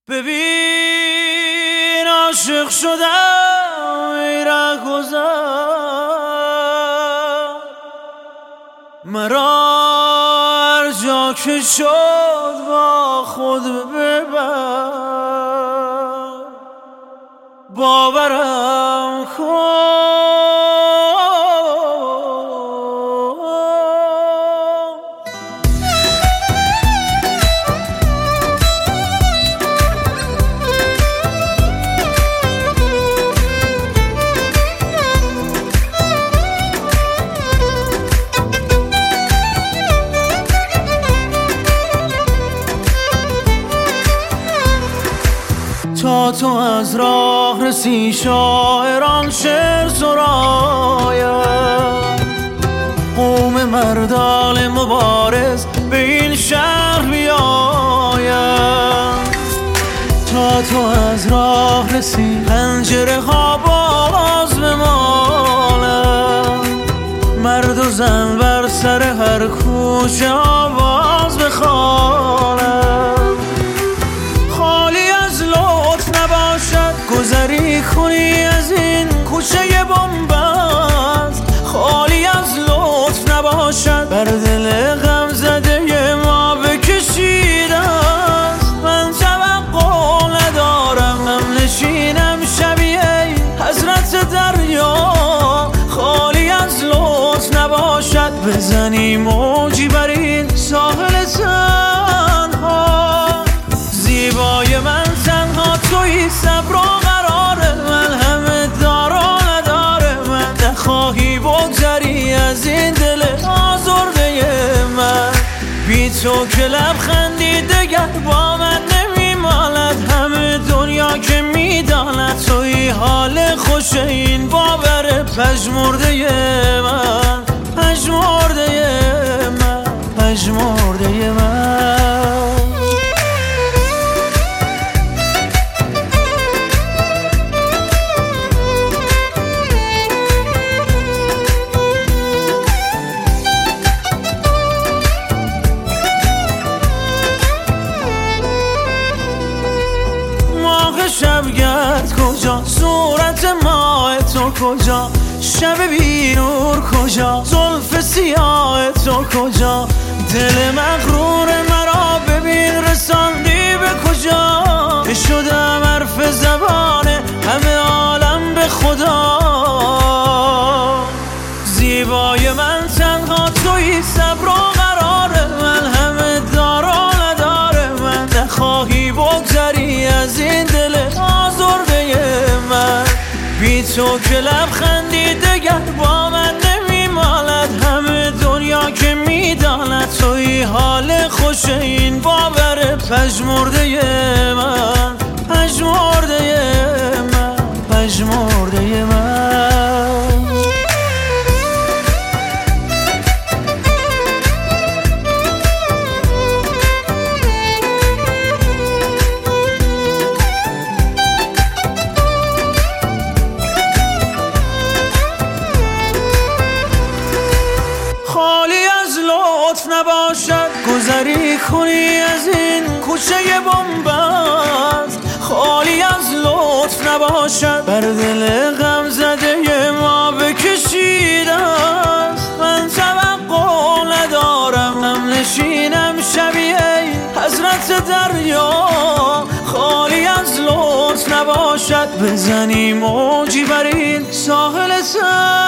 ببین عاشق شدم ای رهگذر، مرا هر جا که شد با خود ببر، باورم کن تا تو از راه رسی شاعران شعر سراید، قوم مردان مبارز به این شهر بیاید. تا تو از راه رسی پنجره ها باز بمالد، مرد و زن بر سر هر کوچه آواز بخوانند. گذری کنی از این کوچه بنبست، خالی از لطف نباشد بر دل غم زده ما بکشیده است. من توقع ندارم هم نشینم شبیه حضرت دریا، خالی از لطف نباشد بزنی موجی بر این ساحل تنها. زیبای من تنها تویی، صبر و قرار من همه دار و نداره من. نخواهی بگذری از این دل آزرده من، بی تو که لبخندی دگر با من نمیمالد. همه دنیا که میداند تویی حال خوش این باور پژمرده من، پژمرده من، پژمرده من. شبگرد کجا، صورت ماه تو کجا، شب بی نور کجا، زلف سیاه تو کجا. دل مغرور مرا ببین رساندی به کجا، که شدم حرف زبان همه عالم به خدا. زیبای من تنها تویی، صبر و قرار من همه دار و نداره من. نخواهی بگذری از این دل آزرده من، بی تو که لبخندی دگر با من نمیمالد. همه دنیا که میداند تویی حال خوش این باور پژمرده من، پژمرده من، پژمرده من. نباشد گذری کنی از این کوچه بنبست، خالی از لطف نباشد بر دل غم زده ما بکشیده است. من توقع ندارم هم نشینم شبیه حضرت دریا، خالی از لطف نباشد بزنی موجی بر این ساحل